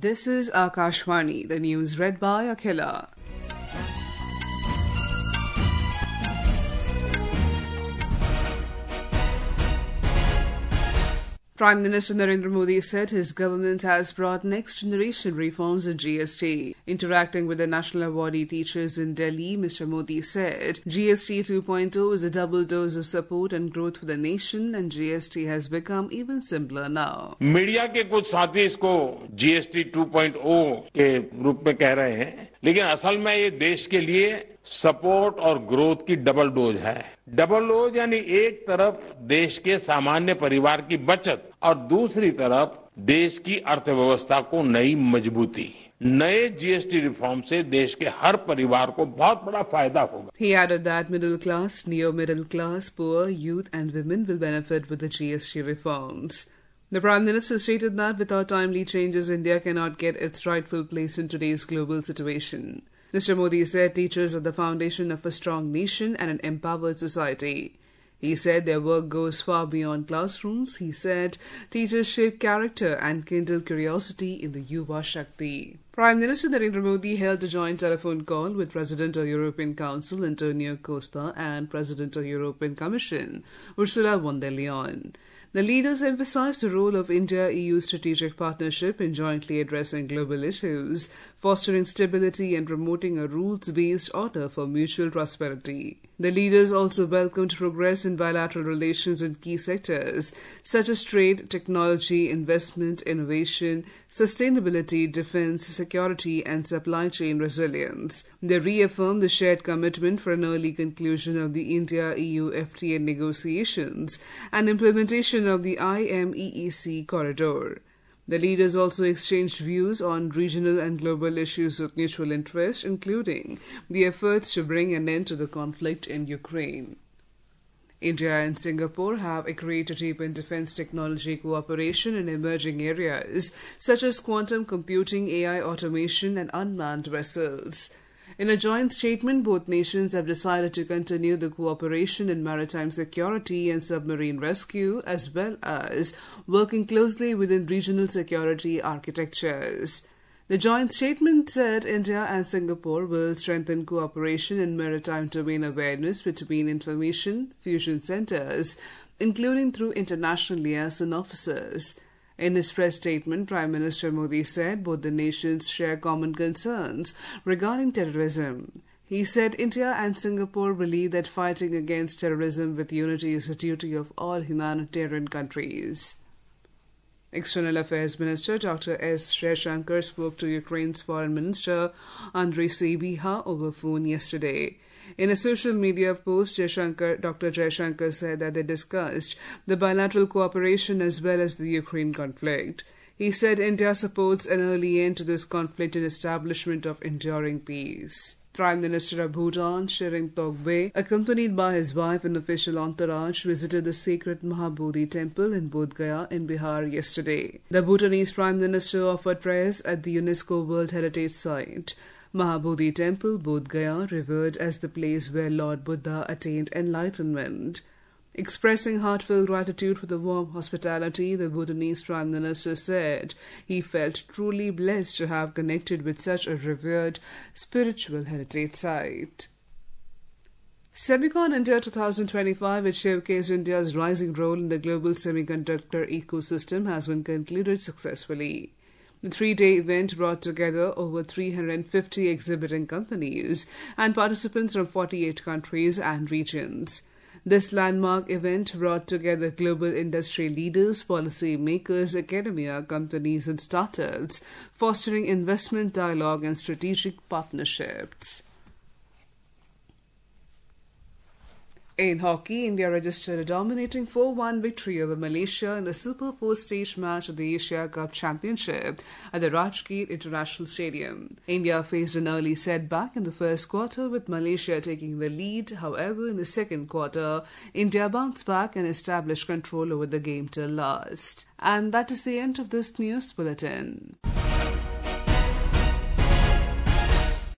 This is Akashvani, the news read by Akhila. Prime Minister Narendra Modi said his government has brought next-generation reforms in GST. Interacting with the National Awardee teachers in Delhi, Mr. Modi said GST 2.0 is a double dose of support and growth for the nation, and GST has become even simpler now. Media के कुछ साथी इसको GST 2.0 के रूप में कह रहे हैं, लेकिन असल में ये देश के लिए सपोर्ट और ग्रोथ की डबल डोज है। डबल डोज यानी एक तरफ देश के सामान्य परिवार की बचत और दूसरी तरफ देश की अर्थव्यवस्था को नई मजबूती। नए जीएसटी रिफॉर्म से देश के हर परिवार को बहुत बड़ा फायदा होगा। He added that middle class, neo-middle class, poor, youth and women will benefit with the GST reforms. The Prime Minister stated that without timely changes, India cannot get its rightful place in today's global situation. Mr. Modi said teachers are the foundation of a strong nation and an empowered society. He said their work goes far beyond classrooms. He said teachers shape character and kindle curiosity in the Yuva Shakti. Prime Minister Narendra Modi held a joint telephone call with President of European Council Antonio Costa and President of European Commission Ursula von der Leyen. The leaders emphasized the role of India-EU strategic partnership in jointly addressing global issues, fostering stability and promoting a rules-based order for mutual prosperity. The leaders also welcomed progress in bilateral relations in key sectors such as trade, technology, investment, innovation, sustainability, defense, security and supply chain resilience. They reaffirmed the shared commitment for an early conclusion of the India-EU FTA negotiations and implementation of the IMEEC corridor. The leaders also exchanged views on regional and global issues of mutual interest, including the efforts to bring an end to the conflict in Ukraine. India and Singapore have agreed to deepen defense technology cooperation in emerging areas such as quantum computing, AI automation, and unmanned vessels. In a joint statement, both nations have decided to continue the cooperation in maritime security and submarine rescue, as well as working closely within regional security architectures. The joint statement said India and Singapore will strengthen cooperation in maritime domain awareness between information fusion centers, including through international liaison officers. In his press statement, Prime Minister Modi said both the nations share common concerns regarding terrorism. He said India and Singapore believe that fighting against terrorism with unity is a duty of all humanitarian countries. External Affairs Minister Dr. S. Jaishankar spoke to Ukraine's Foreign Minister Andriy Sybiha over phone yesterday. In a social media post, Dr. Jaishankar said that they discussed the bilateral cooperation as well as the Ukraine conflict. He said India supports an early end to this conflict and establishment of enduring peace. Prime Minister of Bhutan, Tshering Togbe, accompanied by his wife and official entourage, visited the sacred Mahabodhi temple in Bodh Gaya in Bihar yesterday. The Bhutanese Prime Minister offered prayers at the UNESCO World Heritage Site. Mahabodhi Temple, Bodh Gaya, revered as the place where Lord Buddha attained enlightenment. Expressing heartfelt gratitude for the warm hospitality, the Bhutanese Prime Minister said he felt truly blessed to have connected with such a revered spiritual heritage site. Semicon India 2025, which showcased India's rising role in the global semiconductor ecosystem, has been concluded successfully. The three-day event brought together over 350 exhibiting companies and participants from 48 countries and regions. This landmark event brought together global industry leaders, policy makers, academia, companies and startups, fostering investment dialogue and strategic partnerships. In hockey, India registered a dominating 4-1 victory over Malaysia in the Super 4 stage match of the Asia Cup Championship at the Rajgir International Stadium. India faced an early setback in the first quarter with Malaysia taking the lead. However, in the second quarter, India bounced back and established control over the game till last. And that is the end of this news bulletin.